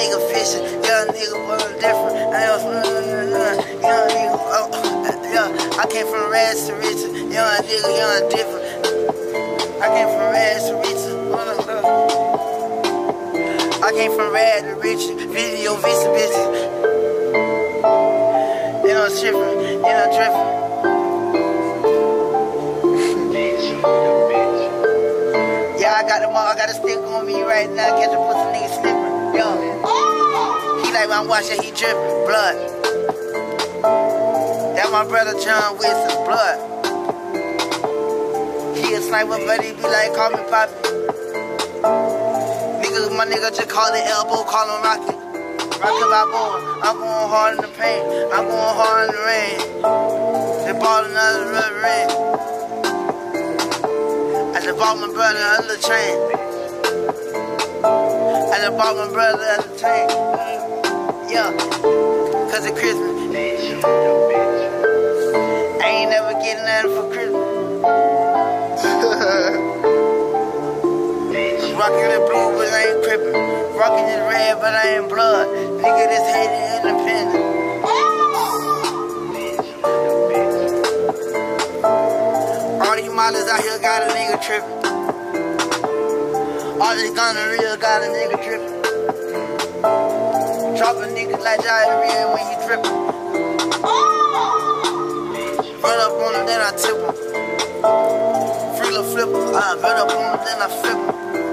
nigga fishing, young nigga was different. Young nigga, I came from rags to riches, young nigga, young different. I came from rags to riches. I came from rags to riches, video visa bitches. You know, shipping, you know, drifting. Yeah, I got a stick on me right now, catch a pussy nigga slipping. Yo, he like when I watch it, he dripping blood. That my brother John Wilson's blood. He a sniper, but he be like, call me Poppy. Niggas, my nigga just call it elbow, call him Rocky. Rocky Balboa, I'm going hard in the paint, I'm going hard in the rain. They bought another ring. I just bought my brother another chain. I just bought my brother another chain. Yeah, cause it's Christmas. I ain't never getting nothing for Christmas. Rockin' the blue, but I ain't crippin'. Rockin' this red, but I ain't blood. Nigga, this hated independent. All these models out here got a nigga trippin'. All these gonorrhea got a nigga trippin'. Droppin' niggas like diarrhea when you trippin'. Run up on them, then I tip them. Free little flipper. I run up on them, then I flip them.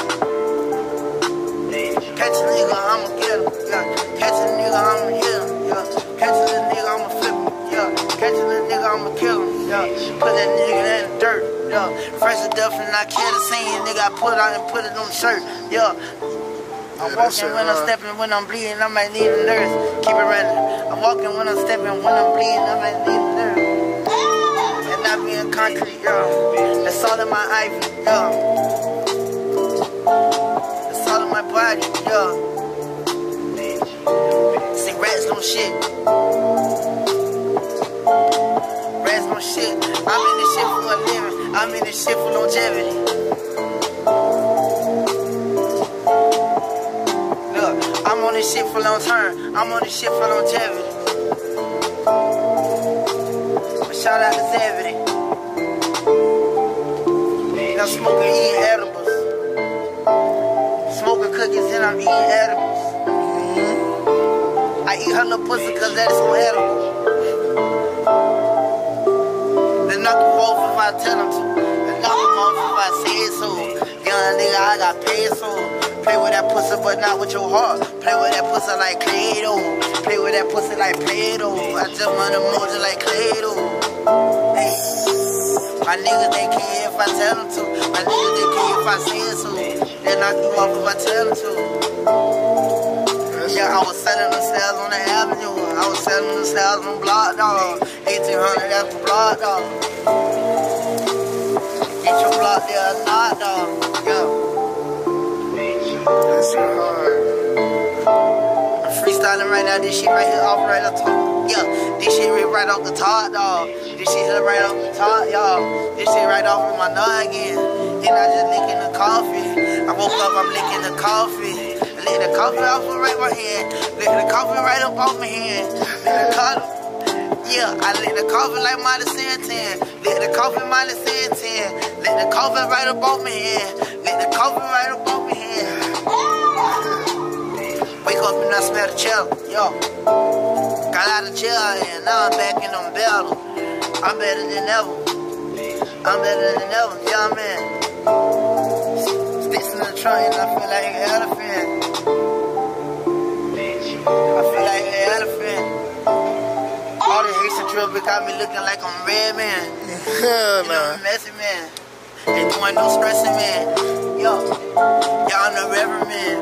Catch a nigga, I'ma get him. Yeah. Catch a nigga, I'ma hit him. Yeah. Catch a little nigga, I'ma flip him. Yeah. Catch a little nigga, I'ma kill him. Yeah. Put that nigga in the dirt. Yeah. Fresh to death and I kill the scene. Nigga, I put it out and put it on the shirt. Yeah. I'm walking when I'm stepping, when I'm bleeding, I might need a nurse. Keep it running. I'm walking when I'm stepping, when I'm bleeding, I might need a nurse. And not being concrete, yo. That's all in my ivy, yo. That's all in my body, yo. See, rats don't shit. Rats don't shit. I'm in this shit for a living. I'm in this shit for longevity. I'm on this shit for long term. I'm on this shit for longevity. But shout out to Zevity. I'm smoking, eating edibles. Smoking cookies and I'm eating edibles. I eat her little pussy cause that is so edible. They knock him off if I tell them to. They knock him off if I say it so. Young nigga, I got paid so. Play with that pussy, but not with your heart. Play with that pussy like Play-Doh. Play with that pussy like Play-Doh. I just want emoji like Play-Doh. Hey. My niggas, they care if I tell them to. My niggas, they care if I say it so. They knock you off if I tell them to. Yeah, I was selling them cells on the avenue. I was selling them cells on Block Dog. 1800, that's for Block Dog. Get your block there, not dog. Yeah. That's so hard. I'm freestyling right now, this shit right here off right up top. Yeah, this shit right off the top, dog. This shit right off the top, y'all. This shit right off of my noggin. And I just licking the coffee. I woke up, I'm licking the coffee. I lick the coffee off of right my hand. Lick the coffee right up off my hand. Lick the coffee. Yeah, I lick the coffee like minus 10. Lick the coffee minus 10. Lick the coffee right up off my hand. Lick the coffee right up off my hand. Wake up and I smell the chill, yo. Got out of jail and now I'm back in them battle. I'm better than ever. I'm better than ever, yeah man. Sticks in the trunk and I feel like an elephant. I feel like an elephant. All the Haitian drill got me looking like I'm red man. Hell You know, messy man. Ain't doing no stressing man. Yo, y'all the reverend man.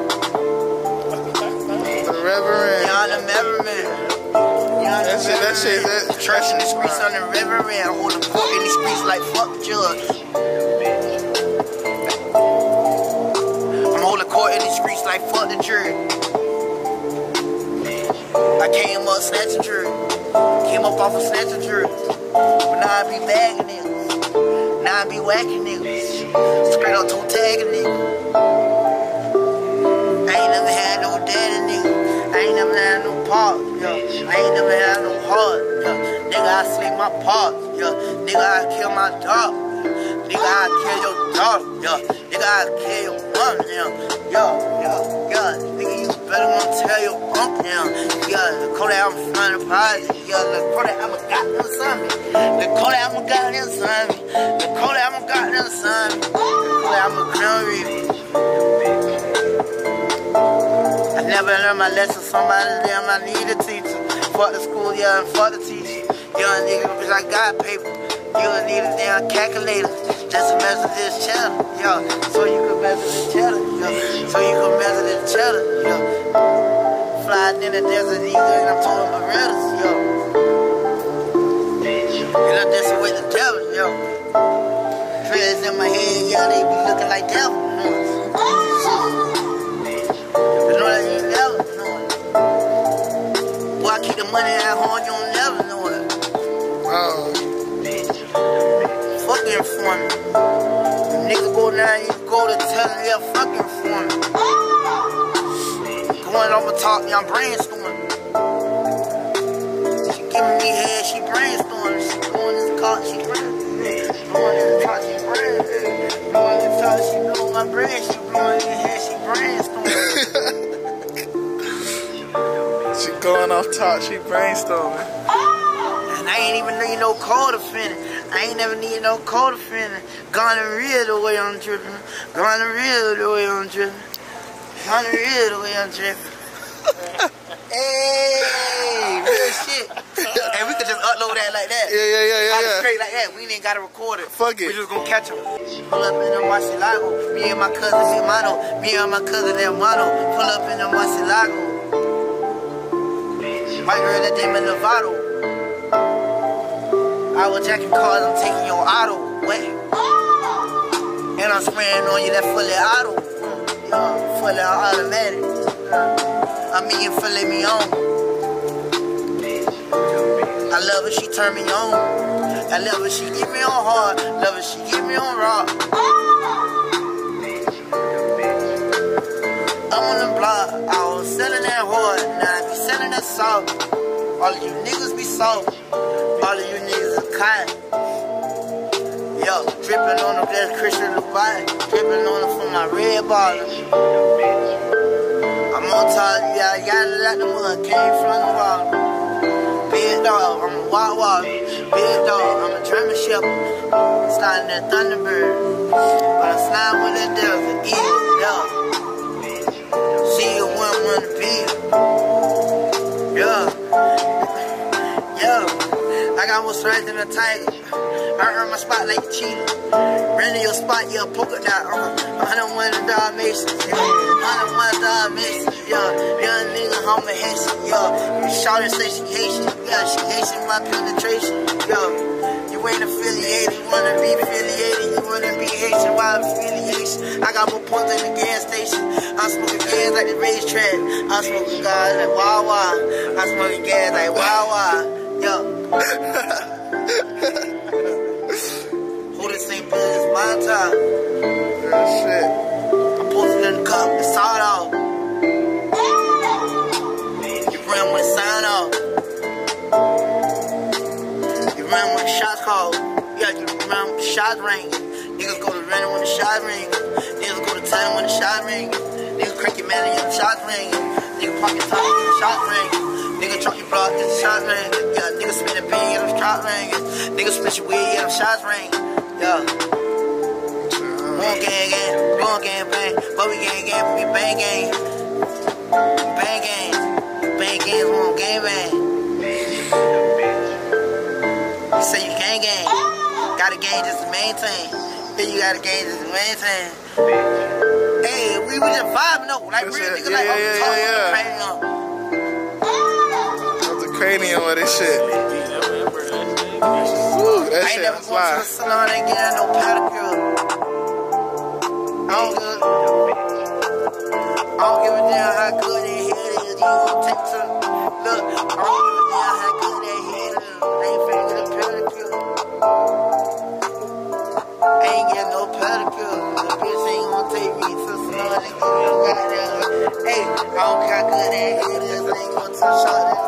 The Reverend. Y'all the Reverend. That shit, Church in the streets on the Reverend. Hold the court in the streets like fuck the judge. I'm holding court in the streets like fuck the jury. I came up snatching jury. Came up off of snatching jury. But now I be bagging niggas. Now I be whacking niggas. Straight up toe tagging niggas. I ain't never had no daddy nigga. talk, yeah. I ain't never had no heart, yeah. Nigga, I sleep my parts, yeah. Nigga, I kill my dog, yeah. Nigga, I kill your daughter, yeah. Nigga, I kill your mom, yeah. Yeah. Nigga, you better wanna tell your uncle, yeah. Yeah, the Kodak, I'm from the project, yeah. The Kodak, I'm a goddamn son. The Kodak, I'm a goddamn son. The Kodak, I'm a goddamn son. The Kodak, I'm a Crown Reaper. I never learned my lesson, somebody damn I need a teacher. Fuck the school, yeah, and fuck the teacher. Young nigga, bitch, I got paper. You need a damn calculator just to measure this cheddar, yo. So you can measure this cheddar, yo. So you can measure this cheddar, yo. Flying in the desert eagle and I'm throwing Berettas, yo. And I'm dancing with the devil, yo. Dreads in my head, yeah, they be looking like devil. I keep the money at home, you don't never know it. Fucking for me. The nigga go down, you go to tell him, yeah, fucking for me. Going over talk, yeah, I'm brainstorming. She giving me head, she brainstorming. She going in the car, she brainstorming. Blowing in the car, she brainstorming. Blowing in the car, she blowing my brain. She blowing in the head, she brainstorming. She going off top, she brainstorming. And I ain't even need no co-defendant. I ain't never need no co-defendant. Gone and real the way I'm dripping. Gone and real the way I'm dripping. Gone and real the way I'm dripping. Hey, real shit. And we could just upload that like that. Yeah. Straight like that. We ain't gotta record it. Fuck it. We just gonna catch them. Pull up in the Marcilago. Me and my cousin hermano. Me and my cousin hermano. Pull up in the Marcilago. Might heard that they in Lovato. I was jacking cars, I'm taking your auto. Wait. And I'm spraying on you that fully auto. Fully automatic. I mean, you fully me on. I love her, she turn me on. I love her, she get me on hard. Love her, she get me on rock. I'm on the block, I was selling that hard, now I be selling that soft. All of you niggas be soft, all of you niggas are cotton. Yo, dripping on them, that's Christian Louboutin. Dripping on them from my red bottle. I'm on top, yeah, I got it like the mud, came from the water. Big dog, I'm a wild water. Big dog, I'm a German shepherd. Sliding that Thunderbird, but I'm sliding with that devil, eat dog. See you one to be. Yeah. I got more strength than a tiger. I earn my spot like a cheetah. Ran in your spot, yeah, polka dot. 101 Dalmatians, yeah. 101 Dalmatians, yeah. Young nigga, I'm a Haitian, yeah. You shout and say she Haitian, yeah. She Haitian my penetration, yeah. You ain't affiliated, you wanna be affiliated, you wanna be Haitian, wild affiliation. I got more points than the gas station. I'm smoking gas like the racetrack. I'm smoking gas like Wawa. I'm smoking gas like Wawa. Yo. Who this ain't put this my time? Real shit. I'm posting in the cup, the sawed off. You run when the sound off. You run when the shots called. Yeah, you run when the shots ring. Niggas go to running when the shots ring. Niggas go to time when the shots ring. Niggas crank your man and the shots ring. Nigga pop your top when the shots ring. Nigga truck your block, get the shots ring. Yeah, nigga spin the bean, get them shots ring. Nigga split your weed, get them shots ring. Yeah. One gang, bang. But we gang, we bang gang. Bang gangs, one gang bang. You say you gang. Got a gang just to maintain. Then you got a gang just to maintain. Hey, we just vibing though. Like real niggas like talking cranium. That's a cranium with this shit. Woo, that shit never going to the salon and getting no pedicure. I don't give a damn how good that head is. You gon' take some. Look, I don't give a damn how good that head is. I ain't finna get a pedicure. I ain't getting no pedicure. The bitch ain't gon' take me to the salon and get no goddamn. Hey, I don't care how good that head is. I ain't gon' touch all that.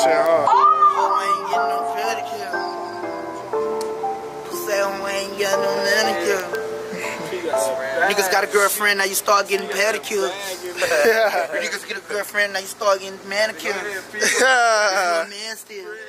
shit hard. Oh, ain't getting no pedicure. Pussy, ain't getting no manicure. Niggas got a girlfriend, now you start getting pedicures. Niggas get a girlfriend, now you start getting manicures. Man still.